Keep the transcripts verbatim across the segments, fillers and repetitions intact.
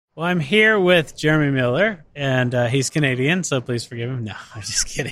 Well, I'm here with Jeremy Miller, and uh, he's Canadian, so please forgive him. No, I'm just kidding.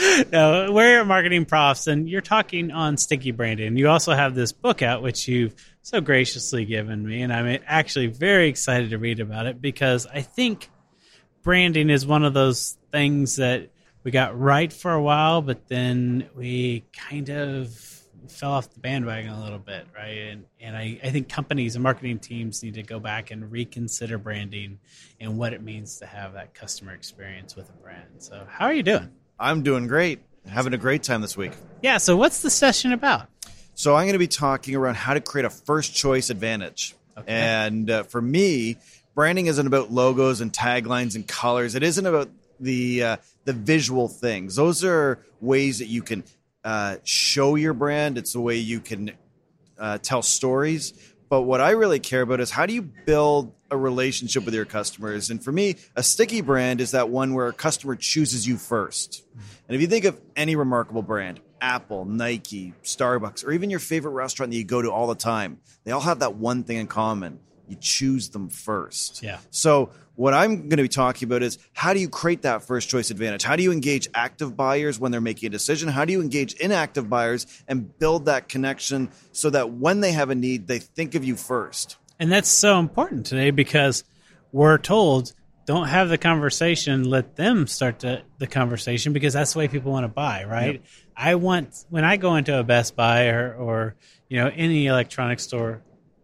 No, we're at Marketing Profs, and you're talking on sticky branding. You also have this book out, which you've so graciously given me, and I'm actually very excited to read about it because I think branding is one of those things that we got right for a while, but then we kind of fell off the bandwagon a little bit, right? And and I, I think companies and marketing teams need to go back and reconsider branding and what it means to have that customer experience with a brand. So how are you doing? I'm doing great. Having a great time this week. Yeah, so what's the session about? So I'm going to be talking around how to create a first choice advantage. Okay. And uh, for me, branding isn't about logos and taglines and colors. It isn't about the uh, the visual things. Those are ways that you can Uh, show your brand. It's the way you can uh, tell stories. But what I really care about is how do you build a relationship with your customers? And for me, a sticky brand is that one where a customer chooses you first. And if you think of any remarkable brand, Apple, Nike, Starbucks, or even your favorite restaurant that you go to all the time, they all have that one thing in common. You choose them first. Yeah. So what I'm going to be talking about is how do you create that first choice advantage? How do you engage active buyers when they're making a decision? How do you engage inactive buyers and build that connection so that when they have a need, they think of you first? And that's so important today because we're told don't have the conversation, let them start to, the conversation because that's the way people want to buy, right? Yep. I want, when I go into a Best Buy or, or you know, any electronic store,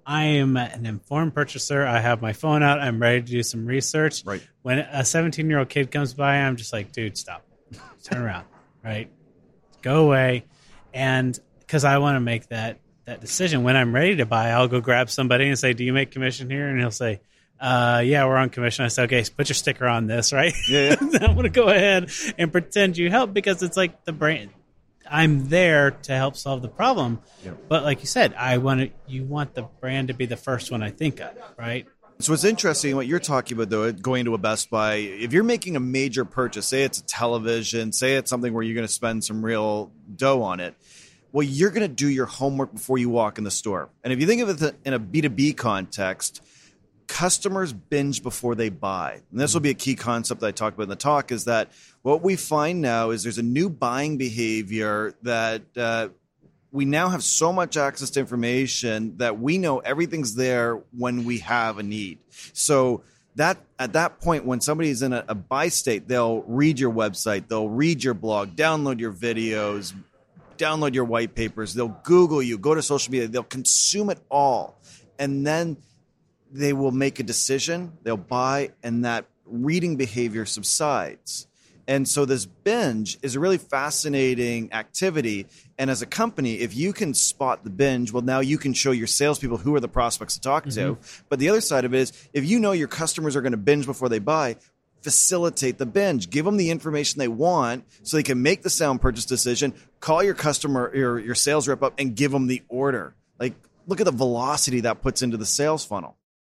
I am an informed purchaser. I have my phone out. I'm ready to do some research. Right. When a seventeen-year-old kid comes by, I'm just like, dude, stop. Turn around, right? Go away. And because I want to make that that decision. When I'm ready to buy, I'll go grab somebody and say, do you make commission here? And he'll say, uh, yeah, we're on commission. I say, okay, so put your sticker on this, right? Yeah. yeah. I'm going to go ahead and pretend you help because it's like the brand. I'm there to help solve the problem. Yep. But like you said, I want to, you want the brand to be the first one I think of, right? So it's interesting what you're talking about, though, going to a Best Buy. If you're making a major purchase, say it's a television, say it's something where you're going to spend some real dough on it, well, you're going to do your homework before you walk in the store. And if you think of it in a B two B context, customers binge before they buy. And this will be a key concept that I talked about in the talk, is that what we find now is there's a new buying behavior that uh, we now have so much access to information that we know everything's there when we have a need. So that at that point, when somebody's in a, a buy state, they'll read your website, they'll read your blog, download your videos, download your white papers, they'll Google you, go to social media, they'll consume it all. And then they will make a decision, they'll buy, and that reading behavior subsides. And so this binge is a really fascinating activity. And as a company, if you can spot the binge, well, now you can show your salespeople who are the prospects to talk mm-hmm. to. But the other side of it is, if you know your customers are going to binge before they buy, facilitate the binge. Give them the information they want so they can make the sound purchase decision. Call your customer, your, your sales rep up and give them the order. Like, look at the velocity that puts into the sales funnel.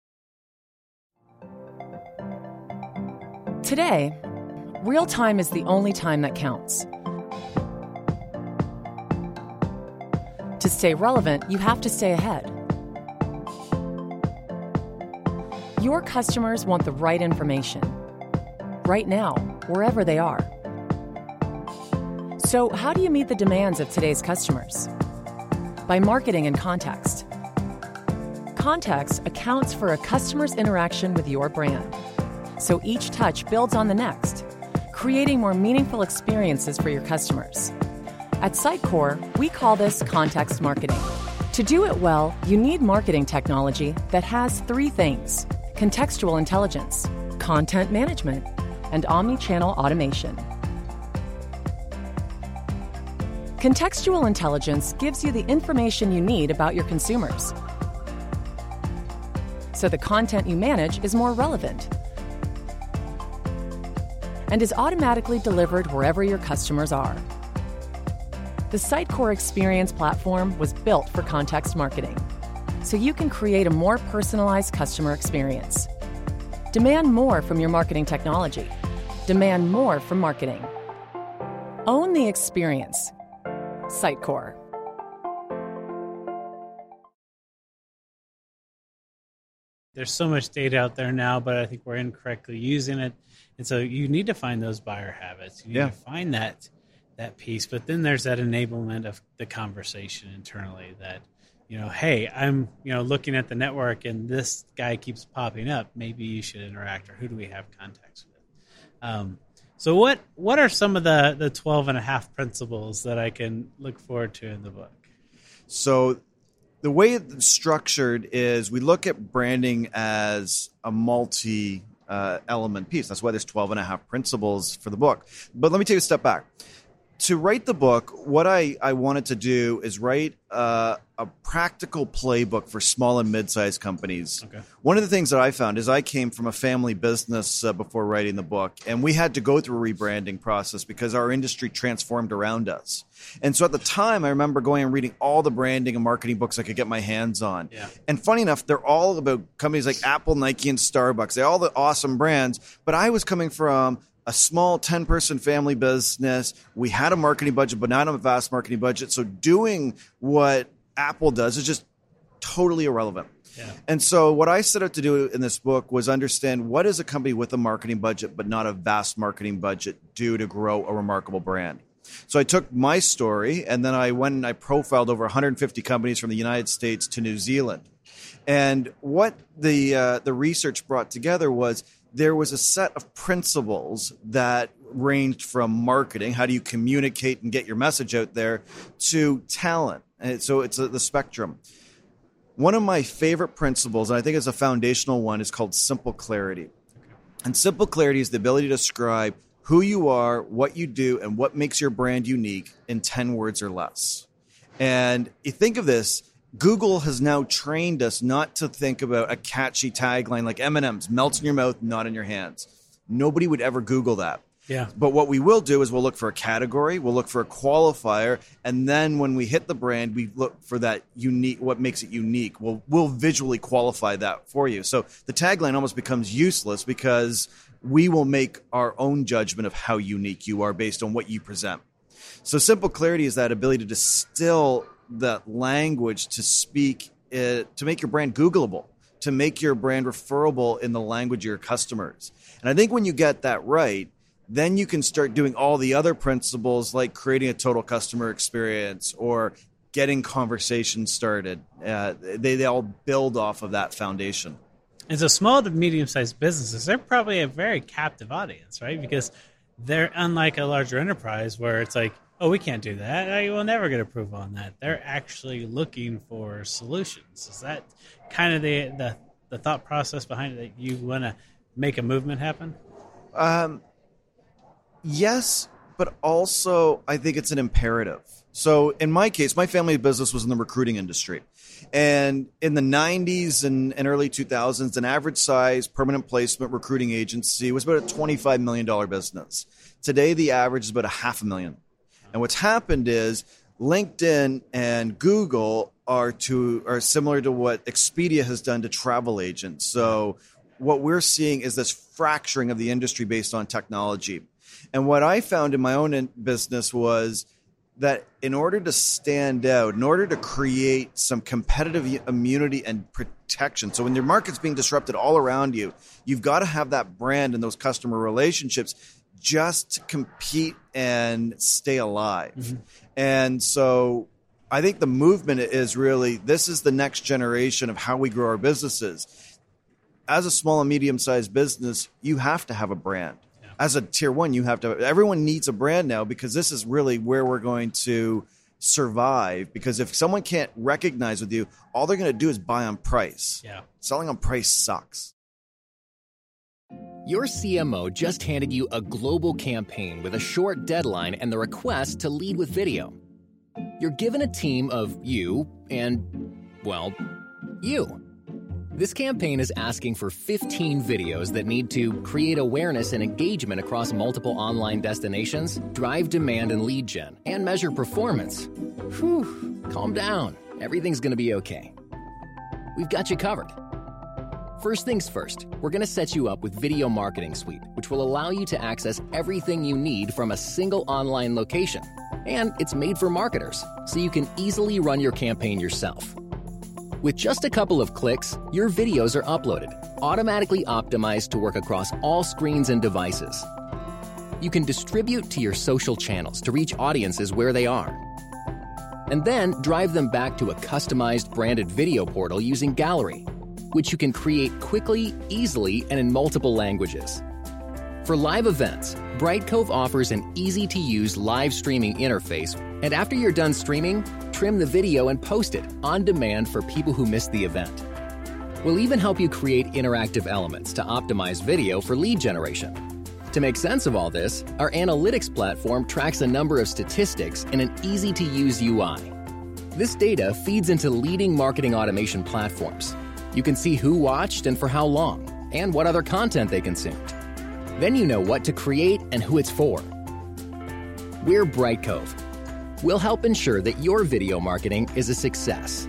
Today, real time is the only time that counts. To stay relevant, you have to stay ahead. Your customers want the right information, right now, wherever they are. So how do you meet the demands of today's customers? By marketing in context. Context accounts for a customer's interaction with your brand. So each touch builds on the next, creating more meaningful experiences for your customers. At Sitecore, we call this context marketing. To do it well, you need marketing technology that has three things: contextual intelligence, content management, and omni-channel automation. Contextual intelligence gives you the information you need about your consumers, so the content you manage is more relevant and is automatically delivered wherever your customers are. The Sitecore Experience platform was built for context marketing, so you can create a more personalized customer experience. Demand more from your marketing technology. Demand more from marketing. Own the experience. Sitecore. There's so much data out there now, but I think we're incorrectly using it. And so you need to find those buyer habits. You need Yeah. to find that that piece. But then there's that enablement of the conversation internally that, you know, hey, I'm, you know, looking at the network and this guy keeps popping up. Maybe you should interact, or who do we have contacts with? Um, so what what are some of the, the twelve and a half principles that I can look forward to in the book? So the way it's structured is we look at branding as a multi uh, element piece. That's why there's twelve and a half principles for the book. But let me take a step back. To write the book, what I, I wanted to do is write uh, a practical playbook for small and mid-sized companies. Okay. One of the things that I found is I came from a family business uh, before writing the book, and we had to go through a rebranding process because our industry transformed around us. And so at the time, I remember going and reading all the branding and marketing books I could get my hands on. Yeah. And funny enough, they're all about companies like Apple, Nike, and Starbucks. They're all the awesome brands, but I was coming from a small ten-person family business. We had a marketing budget, but not a vast marketing budget. So doing what Apple does is just totally irrelevant. Yeah. And so what I set out to do in this book was understand what is a company with a marketing budget, but not a vast marketing budget, do to grow a remarkable brand. So I took my story and then I went and I profiled over one hundred fifty companies from the United States to New Zealand. And what the uh, the research brought together was there was a set of principles that ranged from marketing, how do you communicate and get your message out there, to talent. And so it's a, the spectrum. One of my favorite principles, and I think it's a foundational one, is called simple clarity. And simple clarity is the ability to describe who you are, what you do, and what makes your brand unique in ten words or less. And you think of this, Google has now trained us not to think about a catchy tagline like M and M's, melts in your mouth, not in your hands. Nobody would ever Google that. Yeah. But what we will do is we'll look for a category, we'll look for a qualifier, and then when we hit the brand, we look for that unique, what makes it unique. We'll, we'll visually qualify that for you. So the tagline almost becomes useless because we will make our own judgment of how unique you are based on what you present. So simple clarity is that ability to distill that language to speak it, to make your brand Googleable, to make your brand referable in the language of your customers. And I think when you get that right, then you can start doing all the other principles like creating a total customer experience or getting conversations started. Uh, they, they all build off of that foundation. As a small to medium-sized businesses, they're probably a very captive audience, right? Because they're unlike a larger enterprise where it's like, oh, we can't do that. I will never get approval on that. They're actually looking for solutions. Is that kind of the the, the thought process behind it, that you want to make a movement happen? Um, yes, but also I think it's an imperative. So in my case, my family business was in the recruiting industry. And in the nineties and, and early two thousands, an average size permanent placement recruiting agency was about a twenty-five million dollars business. Today, the average is about a half a million. And what's happened is LinkedIn and Google are to are similar to what Expedia has done to travel agents. So what we're seeing is this fracturing of the industry based on technology. And what I found in my own business was that in order to stand out, in order to create some competitive immunity and protection, so when your market's being disrupted all around you, you've got to have that brand and those customer relationships just to compete and stay alive. Mm-hmm. And so I think the movement is really, this is the next generation of how we grow our businesses. As a small and medium-sized business, you have to have a brand. Yeah. As a tier one, you have to, everyone needs a brand now because this is really where we're going to survive. Because if someone can't recognize with you, all they're going to do is buy on price. Yeah. Selling on price sucks. Your C M O just handed you a global campaign with a short deadline and the request to lead with video. You're given a team of you and, well, you. This campaign is asking for fifteen videos that need to create awareness and engagement across multiple online destinations, drive demand and lead gen, and measure performance. Whew, calm down. Everything's going to be okay. We've got you covered. First things first, we're going to set you up with Video Marketing Suite, which will allow you to access everything you need from a single online location. And it's made for marketers, so you can easily run your campaign yourself. With just a couple of clicks, your videos are uploaded, automatically optimized to work across all screens and devices. You can distribute to your social channels to reach audiences where they are, and then drive them back to a customized branded video portal using Gallery, which you can create quickly, easily, and in multiple languages. For live events, Brightcove offers an easy-to-use live streaming interface, and after you're done streaming, trim the video and post it on demand for people who missed the event. We'll even help you create interactive elements to optimize video for lead generation. To make sense of all this, our analytics platform tracks a number of statistics in an easy-to-use U I. This data feeds into leading marketing automation platforms. You can see who watched and for how long, and what other content they consumed. Then you know what to create and who it's for. We're Brightcove. We'll help ensure that your video marketing is a success.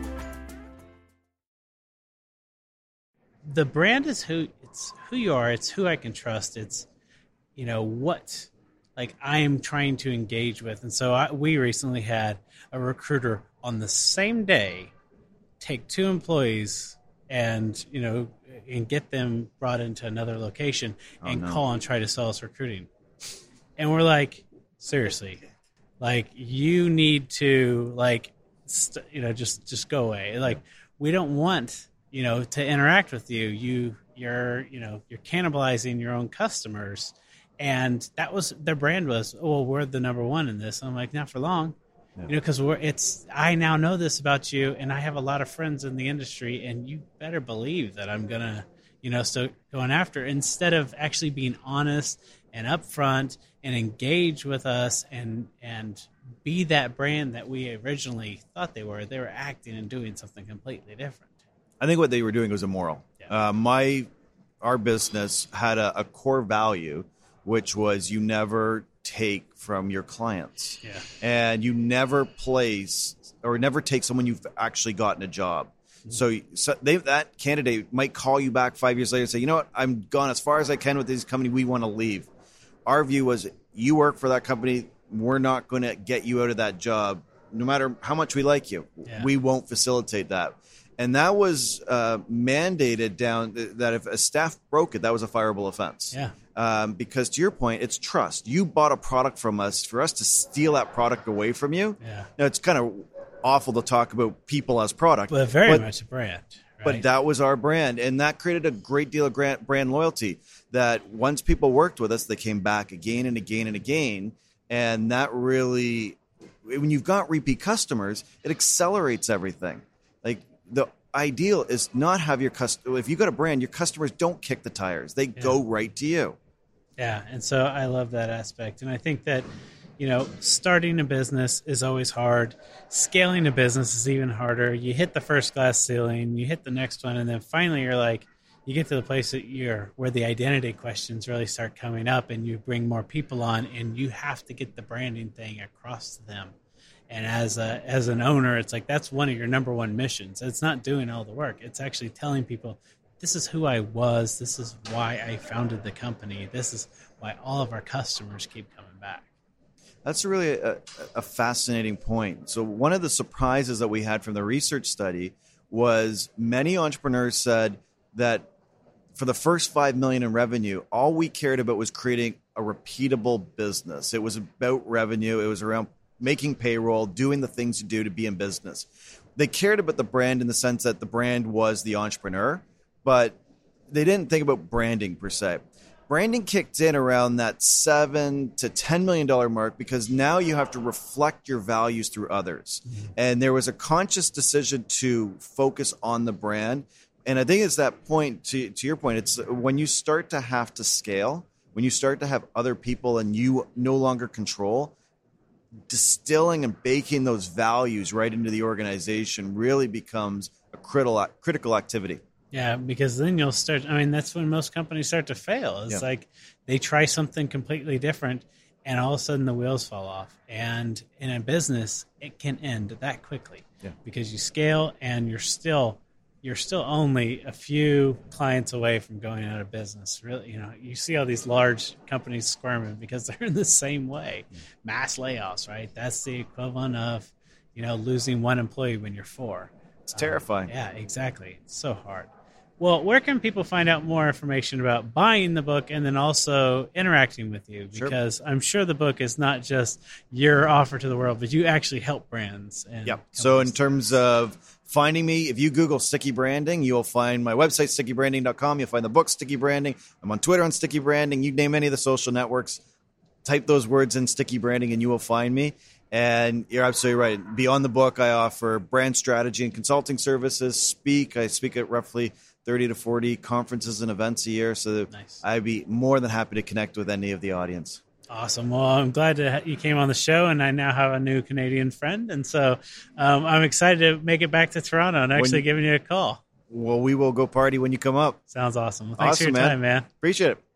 The brand is who it's who you are. It's who I can trust. It's, you know, what like I am trying to engage with. And so I, we recently had a recruiter on the same day take two employees and, you know, and get them brought into another location and oh, no. call and try to sell us recruiting. And we're like, seriously, like you need to like, st- you know, just, just go away. Like we don't want, you know, to interact with you. You, you're, you know, you're cannibalizing your own customers. And that was, their brand was, oh, we're the number one in this. I'm like, not for long. Yeah. You know, because we're it's I now know this about you, and I have a lot of friends in the industry, and you better believe that I'm gonna, you know, start going after instead of actually being honest and upfront and engage with us and and be that brand that we originally thought they were. They were acting and doing something completely different. I think what they were doing was immoral. Yeah. Uh, my our business had a, a core value, which was you never take from your clients. Yeah. And you never place or never take someone you've actually gotten a job. Mm-hmm. So, so they, that candidate might call you back five years later and say, you know what, I'm gone as far as I can with this company. We want to leave. Our view was you work for that company. We're not going to get you out of that job. No matter how much we like you, yeah. we won't facilitate that. And that was uh, mandated down that if a staff broke it, that was a fireable offense. Yeah. Um, because to your point, it's trust. You bought a product from us. For us to steal that product away from you, yeah. now it's kind of awful to talk about people as product. Well, very but, much a brand. Right? But that was our brand, and that created a great deal of brand loyalty. That once people worked with us, they came back again and again and again. And that really, when you've got repeat customers, it accelerates everything. Like the ideal is not have your customer. If you got a brand, your customers don't kick the tires; they yeah. go right to you. Yeah, and so I love that aspect, and I think that you know, starting a business is always hard. Scaling a business is even harder. You hit the first glass ceiling, you hit the next one, and then finally you're like, you get to the place that you're where the identity questions really start coming up, and you bring more people on, and you have to get the branding thing across to them. And as a, as an owner, it's like that's one of your number one missions. It's not doing all the work. It's actually telling people, this is who I was. This is why I founded the company. This is why all of our customers keep coming back. That's really a, a fascinating point. So one of the surprises that we had from the research study was many entrepreneurs said that for the first five million dollars in revenue, all we cared about was creating a repeatable business. It was about revenue. It was around making payroll, doing the things you do to be in business. They cared about the brand in the sense that the brand was the entrepreneur, but they didn't think about branding per se. Branding kicked in around that seven to ten million dollars mark because now you have to reflect your values through others. Mm-hmm. And there was a conscious decision to focus on the brand. And I think it's that point, to, to your point, it's when you start to have to scale, when you start to have other people and you no longer control, distilling and baking those values right into the organization really becomes a critical critical activity. Yeah, because then you'll start, I mean, that's when most companies start to fail. It's yeah. like they try something completely different and all of a sudden the wheels fall off. And in a business, it can end that quickly yeah. because you scale and you're still you're still only a few clients away from going out of business. Really, you know, you see all these large companies squirming because they're in the same way. Mm. Mass layoffs, right? That's the equivalent of, you know, losing one employee when you're four. It's terrifying. Um, yeah, exactly. It's so hard. Well, where can people find out more information about buying the book and then also interacting with you? Because sure. I'm sure the book is not just your offer to the world, but you actually help brands. And yep. So in terms of finding me, if you Google Sticky Branding, you'll find my website, sticky branding dot com. You'll find the book, Sticky Branding. I'm on Twitter on Sticky Branding. You name any of the social networks, type those words in Sticky Branding, and you will find me. And you're absolutely right. Beyond the book, I offer brand strategy and consulting services, speak. I speak at roughly thirty to forty conferences and events a year, so nice. I'd be more than happy to connect with any of the audience. Awesome. Well, I'm glad that you came on the show, and I now have a new Canadian friend, and so um, I'm excited to make it back to Toronto and actually when, giving you a call. Well, we will go party when you come up. Sounds awesome. Well, thanks awesome, for your time, man. Appreciate it.